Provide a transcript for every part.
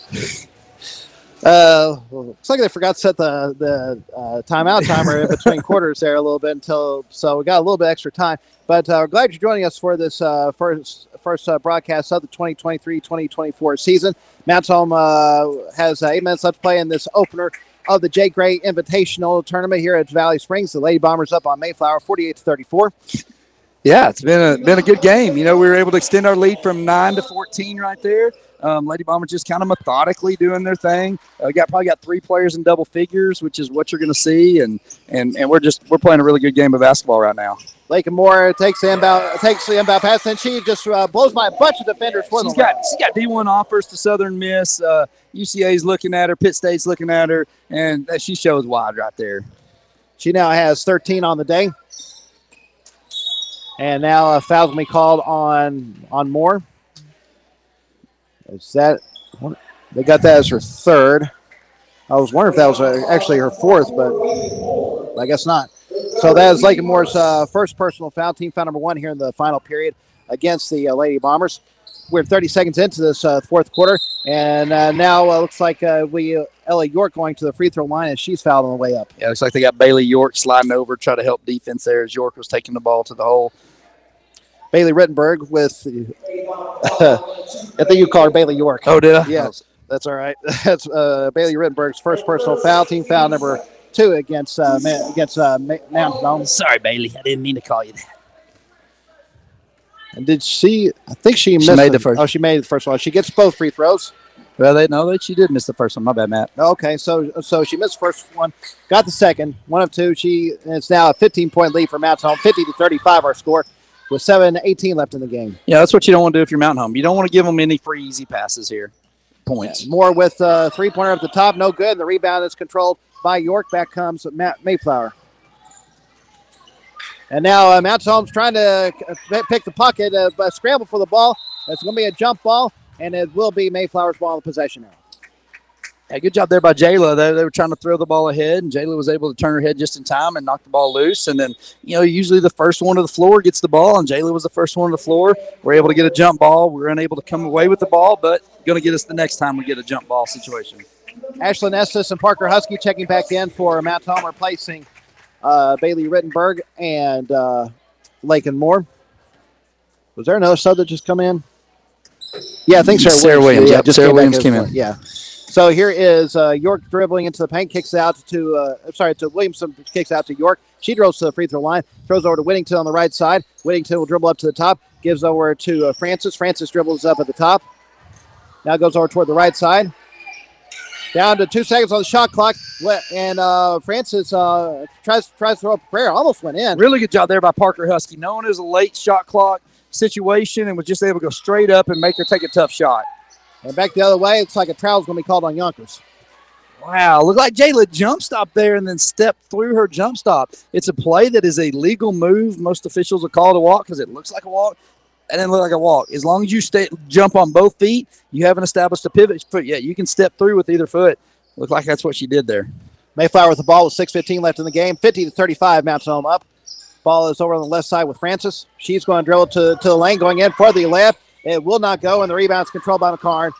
Looks like they forgot to set the timeout timer in between quarters there a little bit so we got a little bit extra time. But we're glad you're joining us for this first broadcast of the 2023-2024 season. Mounts Home has 8 minutes left to play in this opener of the Jay Gray Invitational Tournament here at Valley Springs. The Lady Bombers up on Mayflower, 48-34. Yeah, it's been a good game. We were able to extend our lead from 9 to 14 right there. Lady Bombers just kind of methodically doing their thing. Probably got 3 players in double figures, which is what you're going to see, and we're playing a really good game of basketball right now. Lakin Moore takes the inbound pass, and she just blows by a bunch of defenders for She's got D1 offers to Southern Miss. UCA's looking at her, Pitt State's looking at her, and she shows wide right there. She now has 13 on the day. And now a foul's going to be called on Moore. They got that as her third. I was wondering if that was actually her fourth, but I guess not. So that is Lakin Moore's first personal foul, team foul number 1 here in the final period against the Lady Bombers. We're 30 seconds into this fourth quarter, and now looks like Ella York going to the free throw line, and she's fouled on the way up. Yeah, looks like they got Bailey York sliding over, try to help defense there as York was taking the ball to the hole. Bailey Rittenberg with, I think you called her Bailey York. Oh, did I? Yeah, that's all right. That's Bailey Rittenberg's first personal foul, team foul number 2 against Mountain Home. Sorry, Bailey. I didn't mean to call you that. And did she? I think she missed. She made the first. Oh, she made the first one. She gets both free throws. Well, she did miss the first one. My bad, Matt. Okay, so she missed the first one, got the second, 1 of 2. It's now a 15-point lead for Mountain Home, 50-35 our score, with 7:18 left in the game. Yeah, that's what you don't want to do if you're Mountain Home. You don't want to give them any free, easy passes here. Points. Yeah, Moore with a three-pointer up the top, no good. And the rebound is controlled by York. Back comes Mayflower. And now Mountain Home's trying to pick the pocket, scramble for the ball. It's going to be a jump ball, and it will be Mayflower's ball in possession now. Yeah, good job there by Jayla. They were trying to throw the ball ahead, and Jayla was able to turn her head just in time and knock the ball loose. And then, usually the first one to the floor gets the ball, and Jayla was the first one to the floor. We're able to get a jump ball. We're unable to come away with the ball, but going to get us the next time we get a jump ball situation. Ashlyn Estes and Parker Husky checking back in for Mountain Home, replacing Bailey Rittenberg and Lakin Moore. Was there another sub that just come in? Yeah, I think Sarah Williams. Yeah, Sarah Williams came in. Yeah. So here is York dribbling into the paint, kicks out to Williamson, kicks out to York. She drills to the free throw line, throws over to Whittington on the right side. Whittington will dribble up to the top, gives over to Francis. Francis dribbles up at the top. Now goes over toward the right side. Down to 2 seconds on the shot clock, and Francis tries to throw up a prayer. Almost went in. Really good job there by Parker Husky. Knowing it was a late shot clock situation and was just able to go straight up and make her take a tough shot. And back the other way, it's like a travel's going to be called on Yonkers. Wow, looked like Jayla jump stop there and then stepped through her jump stop. It's a play that is a legal move. Most officials will call it a walk because it looks like a walk. It didn't look like a walk. As long as you jump on both feet, you haven't established a pivot foot yet. You can step through with either foot. Looked like that's what she did there. Mayflower with the ball with 6:15 left in the game. 50-35, Mountain Home up. Ball is over on the left side with Francis. She's going to dribble to the lane, going in for the layup. It will not go, and the rebound's controlled by McCarn.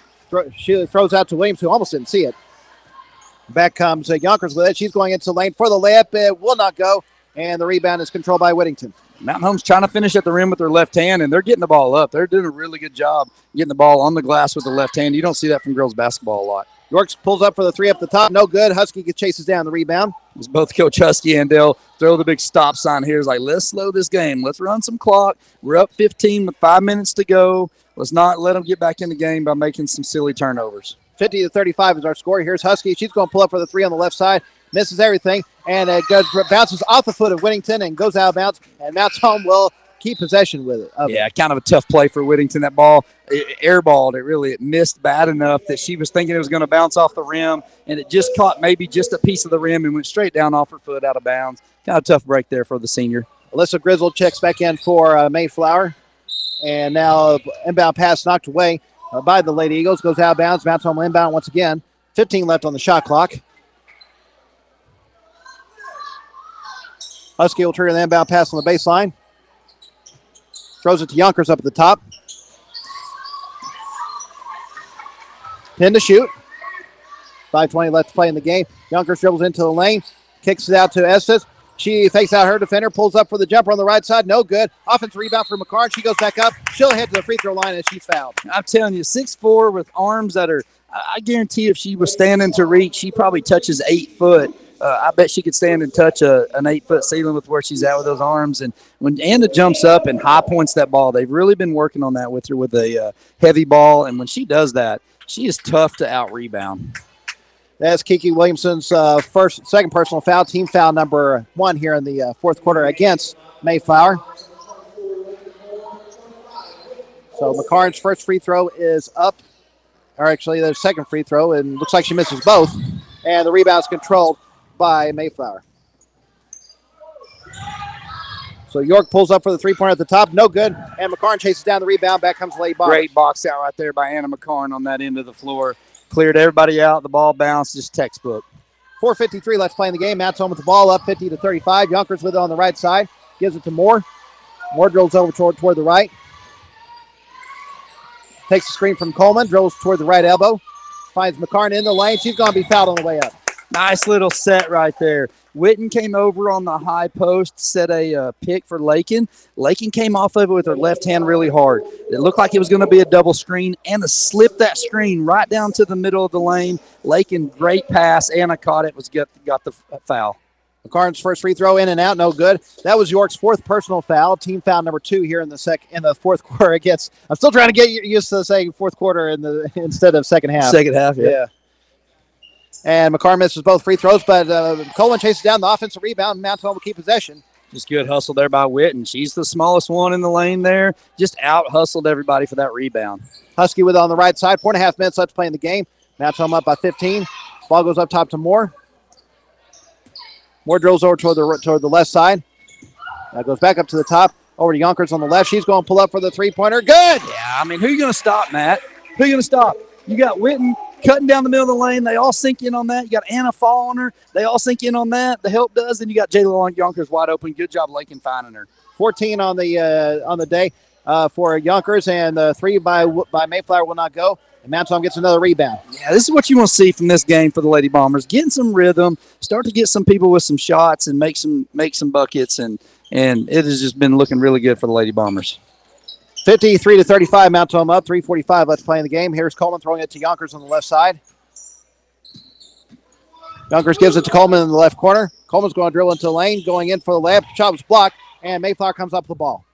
She throws out to Williams, who almost didn't see it. Back comes Yonkers with it. She's going into the lane for the layup. It will not go, and the rebound is controlled by Whittington. Mountain Home's trying to finish at the rim with their left hand, and they're getting the ball up. They're doing a really good job getting the ball on the glass with the left hand. You don't see that from girls basketball a lot. Yorks pulls up for the three up the top. No good. Husky chases down the rebound. It's both Coach Husky and they'll throw the big stop sign here. It's like, let's slow this game. Let's run some clock. We're up 15 with 5 minutes to go. Let's not let them get back in the game by making some silly turnovers. 50-35 is our score. Here's Husky. She's going to pull up for the three on the left side. Misses everything. And it bounces off the foot of Whittington and goes out of bounds. And Mounts Home will keep possession with it. Yeah, kind of a tough play for Whittington. That ball, airballed. It missed bad enough that she was thinking it was going to bounce off the rim, and it just caught maybe just a piece of the rim and went straight down off her foot out of bounds. Kind of tough break there for the senior. Alyssa Grizzle checks back in for Mayflower. And now inbound pass knocked away by the Lady Eagles. Goes out of bounds. Mounts Home inbound once again. 15 left on the shot clock. Husky will turn the inbound pass on the baseline. Throws it to Yonkers up at the top. Pin to shoot. 5:20 left to play in the game. Yonkers dribbles into the lane. Kicks it out to Estes. She fakes out her defender, pulls up for the jumper on the right side. No good. Offensive rebound for McCarn. She goes back up. She'll head to the free throw line, and she's fouled. I'm telling you, 6'4" with arms that are, I guarantee if she was standing to reach, she probably touches 8 foot. I bet she could stand and touch an 8 foot ceiling with where she's at with those arms. And when Anna jumps up and high points that ball, they've really been working on that with her with a heavy ball. And when she does that, she is tough to out rebound. That's Kiki Williamson's second personal foul, team foul number 1 here in the fourth quarter against Mayflower. So McCarn's first free throw is up, or actually their second free throw, and looks like she misses both. And the rebound's controlled by Mayflower. So York pulls up for the three-pointer at the top, no good. And McCarn chases down the rebound. Back comes Lady Bombers. Great box out right there by Anna McCarn on that end of the floor. Cleared everybody out. The ball bounced, just textbook. 4:53 left playing the game. Matt's home with the ball up 50-35. Yonkers with it on the right side. Gives it to Moore. Moore drills over toward the right. Takes the screen from Coleman. Drills toward the right elbow. Finds McCarn in the lane. She's going to be fouled on the way up. Nice little set right there. Witten came over on the high post, set a pick for Lakin. Lakin came off of it with her left hand really hard. It looked like it was going to be a double screen. Anna slipped that screen right down to the middle of the lane. Lakin, great pass. Anna caught it, got the foul. McCarn's first free throw in and out, no good. That was York's fourth personal foul, team foul number 2 here in the fourth quarter against. I'm still trying to get used to saying fourth quarter instead of second half. Second half, yeah. And McCarn misses both free throws, but Coleman chases down the offensive rebound. Mount Home will keep possession. Just good hustle there by Witten. She's the smallest one in the lane there. Just out-hustled everybody for that rebound. Husky with it on the right side. 4.5 minutes left to play in the game. Mount Home up by 15. Ball goes up top to Moore. Moore drills over toward the left side. That goes back up to the top. Over to Yonkers on the left. She's going to pull up for the three-pointer. Good! Yeah, I mean, who are you going to stop, Matt? Who are you going to stop? You got Witten cutting down the middle of the lane. They all sink in on that. You got Anna fall on her. They all sink in on that. The help does. Then you got Jayla Yonkers wide open. Good job, Lakin, finding her. 14 on the day for Yonkers, and 3 by Mayflower will not go. And Mount Home gets another rebound. Yeah, this is what you want to see from this game for the Lady Bombers. Getting some rhythm, start to get some people with some shots and make some buckets, and it has just been looking really good for the Lady Bombers. 53-35, Mount Home up. 3:45 left to play in the game. Here's Coleman throwing it to Yonkers on the left side. Yonkers gives it to Coleman in the left corner. Coleman's going to drill into the lane, going in for the layup. Shot was blocked, and Mayflower comes up with the ball.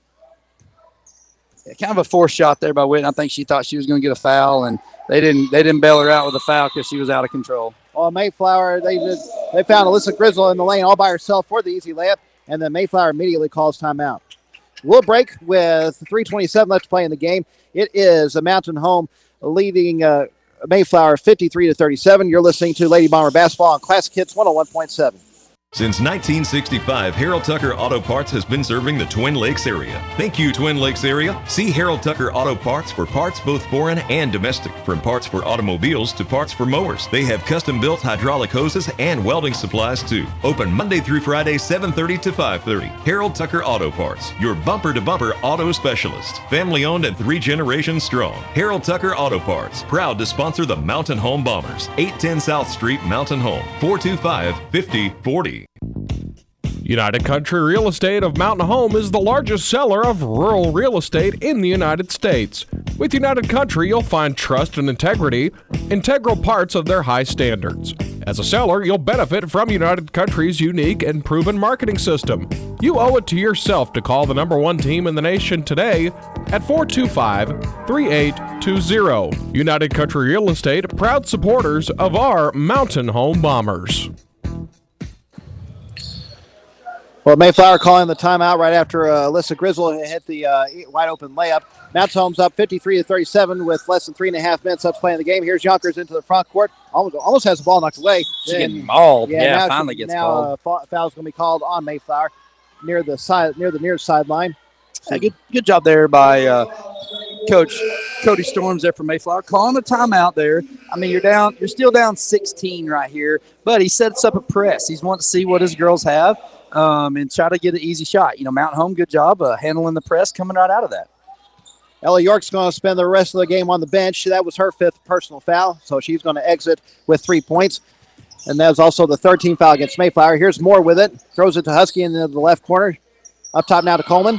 Yeah, kind of a forced shot there by Witten. I think she thought she was going to get a foul, and they didn't bail her out with a foul because she was out of control. Well, Mayflower, they found Alyssa Grizzle in the lane all by herself for the easy layup, and then Mayflower immediately calls timeout. We'll break with 3:27 left to play in the game. It is a Mountain Home leading Mayflower 53-37. You're listening to Lady Bomber Basketball on Classic Hits 101.7. Since 1965, Harold Tucker Auto Parts has been serving the Twin Lakes area. Thank you, Twin Lakes area. See Harold Tucker Auto Parts for parts both foreign and domestic. From parts for automobiles to parts for mowers. They have custom-built hydraulic hoses and welding supplies too. Open Monday through Friday, 7:30 to 5:30. Harold Tucker Auto Parts, your bumper-to-bumper auto specialist. Family-owned and 3 generations strong. Harold Tucker Auto Parts, proud to sponsor the Mountain Home Bombers. 810 South Street, Mountain Home, 425-5040. United Country Real Estate of Mountain Home is the largest seller of rural real estate in the United States. With United Country, you'll find trust and integrity, integral parts of their high standards. As a seller, you'll benefit from United Country's unique and proven marketing system. You owe it to yourself to call the #1 team in the nation today at 425-3820. United Country Real Estate, proud supporters of our Mountain Home Bombers. Well, Mayflower calling the timeout right after Alyssa Grizzle hit the wide open layup. Mount Home's up 53-37 with less than 3.5 minutes left to play in the game. Here's Yonkers into the front court. Almost has the ball knocked away. She's getting mauled. Yeah, finally gets called. Now foul's going to be called on Mayflower near the near sideline. Hey, good job there by Coach Cody Storms there for Mayflower, calling a timeout there. I mean, you're still down 16 right here, but he sets up a press. He's wanting to see what his girls have. And try to get an easy shot. Mountain Home, good job handling the press, coming right out of that. Ella York's going to spend the rest of the game on the bench. That was her 5th personal foul, so she's going to exit with 3 points. And that was also the 13th foul against Mayflower. Here's Moore with it. Throws it to Husky in the left corner. Up top now to Coleman.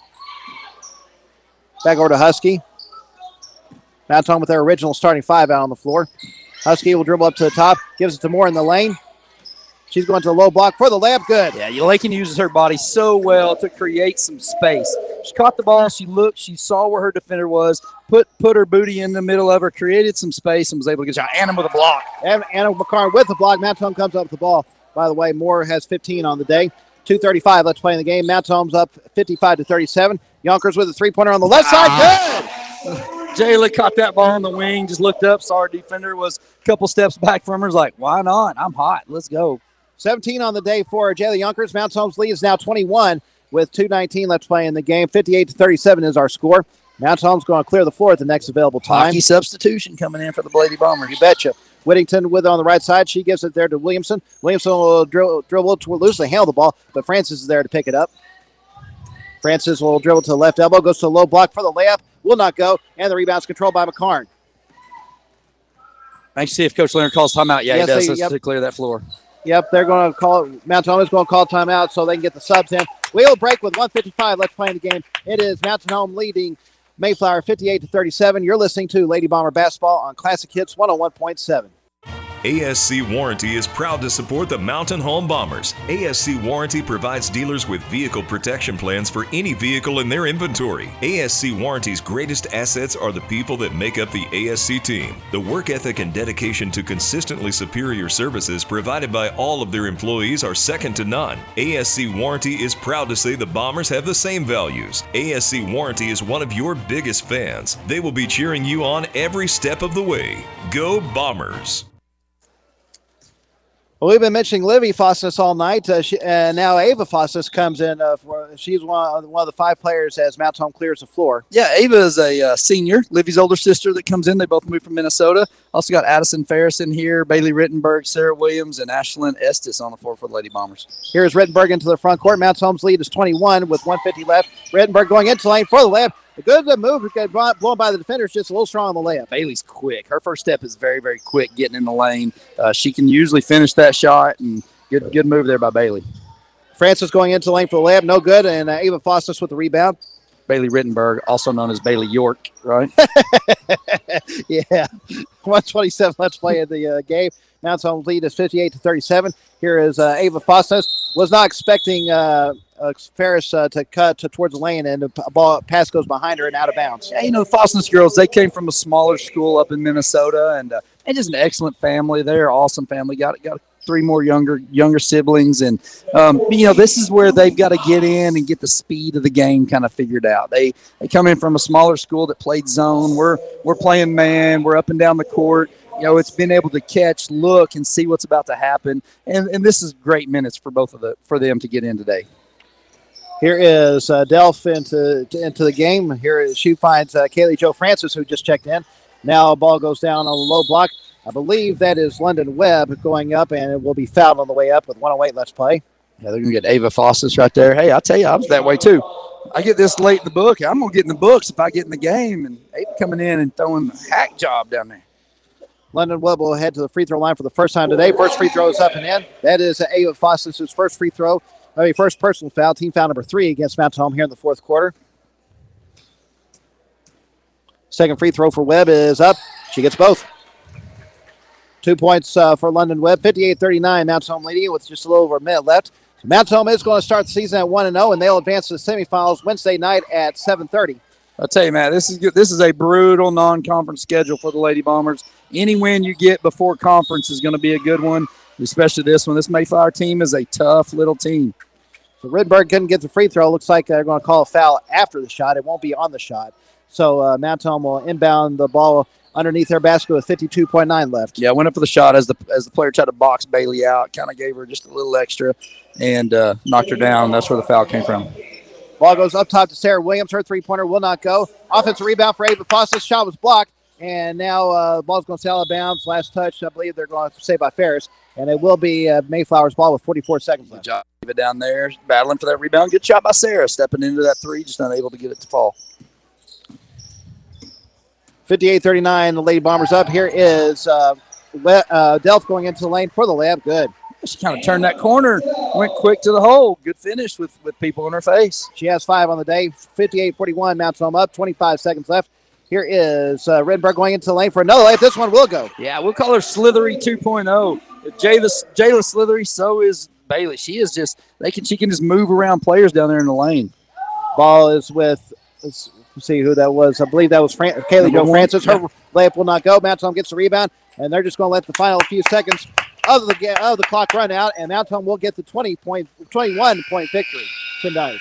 Back over to Husky. Mount Home with their original starting 5 out on the floor. Husky will dribble up to the top. Gives it to Moore in the lane. She's going to the low block for the layup. Good. Yeah, Lakin uses her body so well to create some space. She caught the ball. She looked. She saw where her defender was. Put her booty in the middle of her. Created some space and was able to get shot. Anna with a block. Anna McCarn with the block. Mount Home comes up with the ball. By the way, Moore has 15 on the day. 2:35 left to play in the game. Mount Home's up 55-37. Yonkers with a 3-pointer on the left side. Good. Jayla caught that ball on the wing. Just looked up. Saw her defender was a couple steps back from her. Was like, why not? I'm hot. Let's go. 17 on the day for Jayla Yonkers. Mount Home's lead is now 21 with 2:19 left to play in the game. 58-37 is our score. Mount Home's going to clear the floor at the next available time. Hockey substitution coming in for the Lady Bombers. You betcha. Whittington with it on the right side. She gives it there to Williamson. Williamson will dribble to loosely handle the ball, but Francis is there to pick it up. Francis will dribble to the left elbow, goes to the low block for the layup. Will not go, and the rebound's controlled by McCarn. Thanks to see if Coach Leonard calls timeout. Yeah, Yes, he does. To clear that floor. Yep, they're going to call it. Mount Home is going to call timeout so they can get the subs in. We'll break with 1:55 left to play in the game. It is Mountain Home leading Mayflower 58-37. You're listening to Lady Bomber Basketball on Classic Hits 101.7. ASC Warranty is proud to support the Mountain Home Bombers. ASC Warranty provides dealers with vehicle protection plans for any vehicle in their inventory. ASC Warranty's greatest assets are the people that make up the ASC team. The work ethic and dedication to consistently superior services provided by all of their employees are second to none. ASC Warranty is proud to say the Bombers have the same values. ASC Warranty is one of your biggest fans. They will be cheering you on every step of the way. Go Bombers! Well, we've been mentioning Livy Fostis all night, and now Ava Fostis comes in. She's one of the 5 players as Mount Home clears the floor. Yeah, Ava is a senior, Livy's older sister that comes in. They both moved from Minnesota. Also got Addison Ferris in here, Bailey Rittenberg, Sarah Williams, and Ashlyn Estes on the floor for the Lady Bombers. Here's Rittenberg into the front court. Mount Home's lead is 21 with 1:50 left. Rittenberg going into the lane for the layup. A good move, blown by the defenders, just a little strong on the layup. Bailey's quick. Her first step is very, very quick getting in the lane. She can usually finish that shot, and good move there by Bailey. Francis going into the lane for the layup, no good, and Ava Fostis with the rebound. Bailey Rittenberg, also known as Bailey York, right? Yeah, 1:27 left to play in the game. Mount Home's lead is 58-37. Here is Ava Fostis. Was not expecting Ferris to cut towards the lane, and the pass goes behind her and out of bounds. Yeah, the Fostis girls, they came from a smaller school up in Minnesota, and just an excellent family. They're an awesome family. Got 3 more younger siblings, and this is where they've got to get in and get the speed of the game kind of figured out. They come in from a smaller school that played zone. We're playing man. We're up and down the court. It's been able to catch, look, and see what's about to happen, and this is great minutes for for them to get in today. Here is Delph into the game. Here she finds Kaylee Jo Francis, who just checked in. Now a ball goes down on the low block. I believe that is London Webb going up, and it will be fouled on the way up with 1:08 left to play. Yeah, they're going to get Ava Fostis right there. Hey, I tell you, I was that way too. I get this late in the book. I'm going to get in the books if I get in the game, and Ava coming in and throwing a hack job down there. London Webb will head to the free throw line for the first time today. First free throw is up and in. That is Ava Fostis' first free throw. First personal foul, team foul number 3 against Mount Home here in the fourth quarter. Second free throw for Webb is up. She gets both. 2 points for London Webb. 58-39, Mount Home leading with just a little over a minute left. So Mount Home is going to start the season at 1-0, and they'll advance to the semifinals Wednesday night at 7:30. I'll tell you, Matt, this is good. This is a brutal non-conference schedule for the Lady Bombers. Any win you get before conference is going to be a good one, especially this one. This Mayflower team is a tough little team. So Ridberg couldn't get the free throw. Looks like they're going to call a foul after the shot. It won't be on the shot. So Mount Home will inbound the ball underneath their basket with 52.9 left. Yeah, went up for the shot as the player tried to box Bailey out. Kind of gave her just a little extra and knocked her down. That's where the foul came from. Ball goes up top to Sarah Williams. Her three-pointer will not go. Offensive rebound for Ava Fostis. Shot was blocked. And now the ball's going to sail out of bounds. Last touch, I believe they're going to say by Ferris. And it will be Mayflower's ball with 44 seconds left. Good job. Leave it down there, battling for that rebound. Good shot by Sarah, stepping into that three, just unable to get it to fall. 58-39, the Lady Bombers up. Here is Delph going into the lane for the layup. Good. She kind of turned that corner, went quick to the hole. Good finish with people in her face. She has 5 on the day. 58-41, Mount Home up. 25 seconds left. Here is Redberg going into the lane for another layup. This one will go. Yeah, we'll call her Slithery 2.0. If Jayla Slithery, so is Bailey. She can just move around players down there in the lane. Ball is with, let's see who that was. I believe that was Kaylee Jo Francis. Her layup will not go. Mount Home gets the rebound, and they're just going to let the final few seconds of the clock run out, and Mount Home will get the 21-point victory tonight.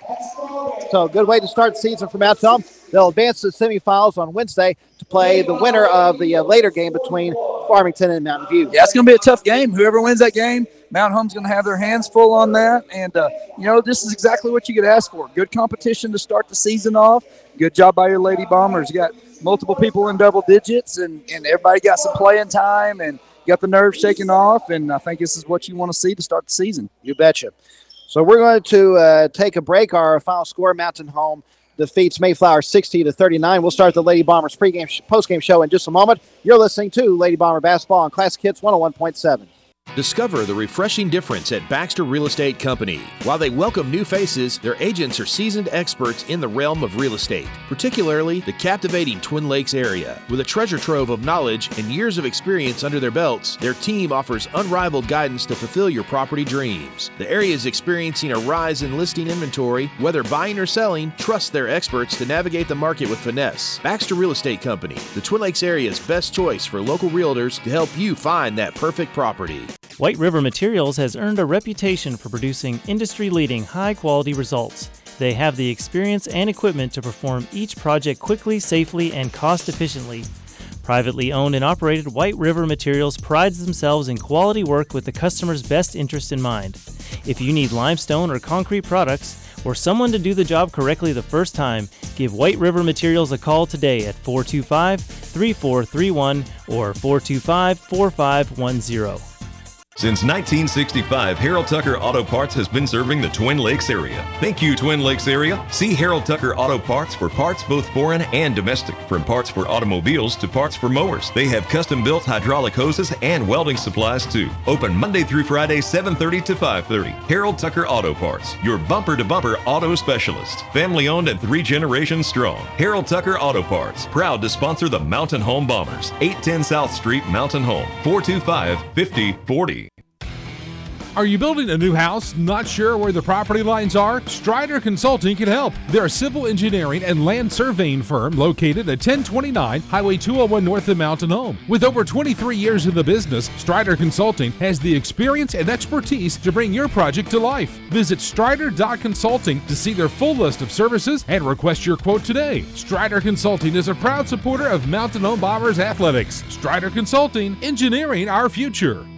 So good way to start the season for Mount Home. They'll advance to the semifinals on Wednesday to play the winner of the later game between Farmington and Mountain View. Yeah, it's going to be a tough game. Whoever wins that game, Mount Home's going to have their hands full on that. And, this is exactly what you could ask for. Good competition to start the season off. Good job by your Lady Bombers. You got multiple people in double digits, and everybody got some playing time and got the nerves shaken off. And I think this is what you want to see to start the season. You betcha. So we're going to take a break. Our final score, Mountain Home defeats Mayflower 60-39. We'll start the Lady Bombers postgame show in just a moment. You're listening to Lady Bomber Basketball on Classic Hits 101.7. Discover the refreshing difference at Baxter Real Estate Company. While they welcome new faces, their agents are seasoned experts in the realm of real estate, particularly the captivating Twin Lakes area. With a treasure trove of knowledge and years of experience under their belts, their team offers unrivaled guidance to fulfill your property dreams. The area is experiencing a rise in listing inventory. Whether buying or selling, trust their experts to navigate the market with finesse. Baxter Real Estate Company, the Twin Lakes area's best choice for local realtors to help you find that perfect property. White River Materials has earned a reputation for producing industry-leading high-quality results. They have the experience and equipment to perform each project quickly, safely, and cost-efficiently. Privately owned and operated, White River Materials prides themselves in quality work with the customer's best interest in mind. If you need limestone or concrete products, or someone to do the job correctly the first time, give White River Materials a call today at 425-3431 or 425-4510. Since 1965, Harold Tucker Auto Parts has been serving the Twin Lakes area. Thank you, Twin Lakes area. See Harold Tucker Auto Parts for parts both foreign and domestic. From parts for automobiles to parts for mowers. They have custom-built hydraulic hoses and welding supplies too. Open Monday through Friday, 7:30 to 5:30. Harold Tucker Auto Parts, your bumper-to-bumper auto specialist. Family-owned and 3 generations strong. Harold Tucker Auto Parts, proud to sponsor the Mountain Home Bombers. 810 South Street, Mountain Home, 425-5040. Are you building a new house, not sure where the property lines are? Strider Consulting can help. They're a civil engineering and land surveying firm located at 1029 Highway 201 north of Mountain Home. With over 23 years in the business, Strider Consulting has the experience and expertise to bring your project to life. Visit strider.consulting to see their full list of services and request your quote today. Strider Consulting is a proud supporter of Mountain Home Bombers athletics. Strider Consulting, engineering our future.